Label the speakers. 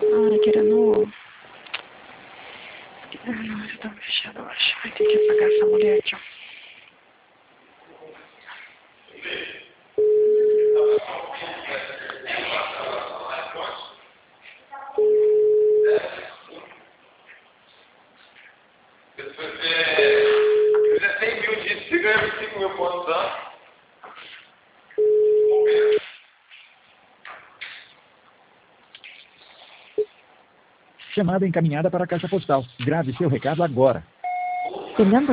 Speaker 1: Ai, querendo... Ah, não, já tá fechado, eu acho. Vai ter que apagar essa mulher aqui, ó.
Speaker 2: Se fizer 100 mil disso, você ganha 25 mil pontos, tá?
Speaker 3: Chamada encaminhada para a caixa postal. Grave seu recado agora.
Speaker 1: Remember